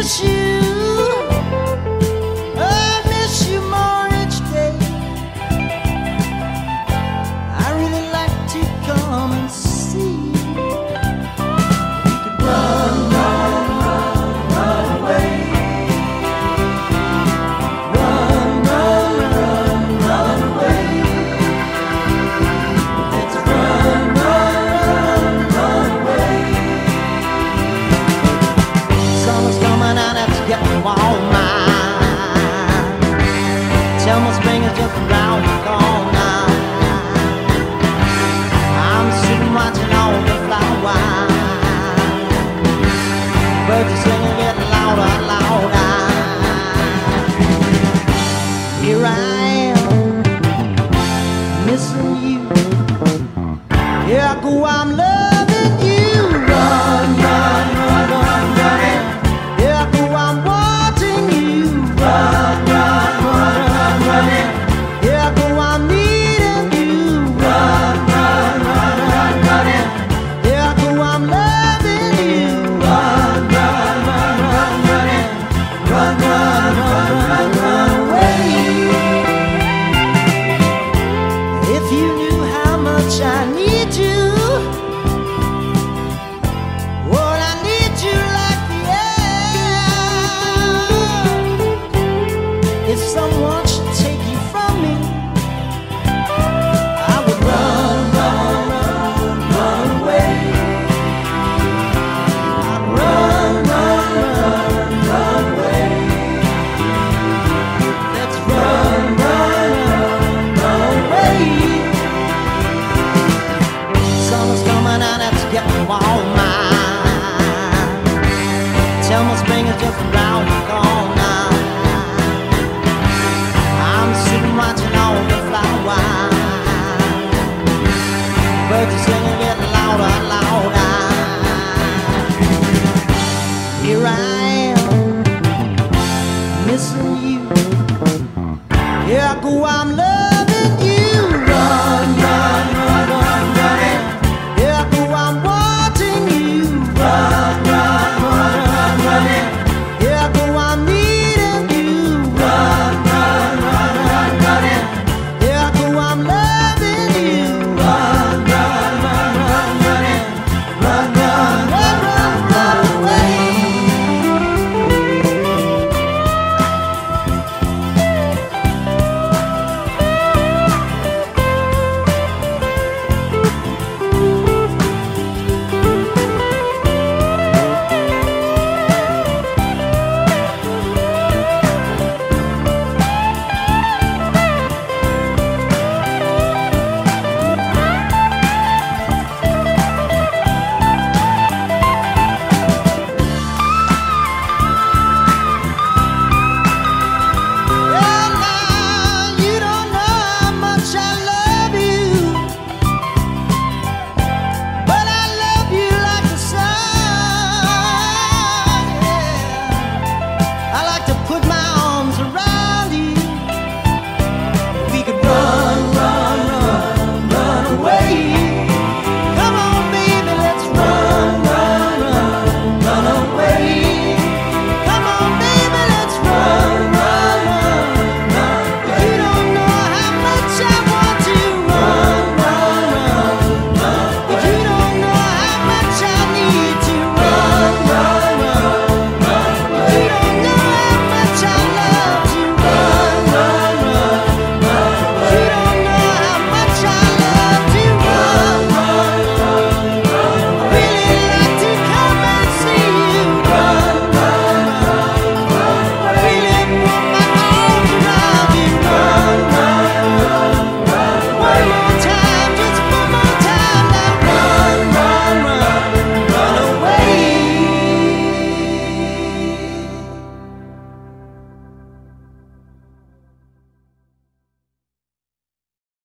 miss you. I miss you more each day. I really like to come and see you. We could run, run, run, run away. Run, run, run, run away. Let's run, run, run, run away. Summer's coming and it's getting warmer. Tell me spring is just around the corner. I'm sitting watching all the flowers. Birds are singing, getting louder and louder. Here I am, missing you. Here I go, I'm loving you. Run, run, run, run, run. Here I go, I'm wanting you. Run, run, run, run, run. Here I go, I'm needing you. Run, run, run, run, run. Here I go, I'm loving you. Run, run, run, run, run. Run, run, run, run, run away. If you knew how much I need you, well, I need you like the air. If someone should take you from me, I would run, run, run, run away. I'd run, run, run, run away. Let's run, run, run, run away. Summer's coming and it's getting warmer. Tell me spring is just around the corner. I'm sitting watching all the flowers. Birds are singing, getting louder and louder. Here I am, missing you. Here I go, I'm loving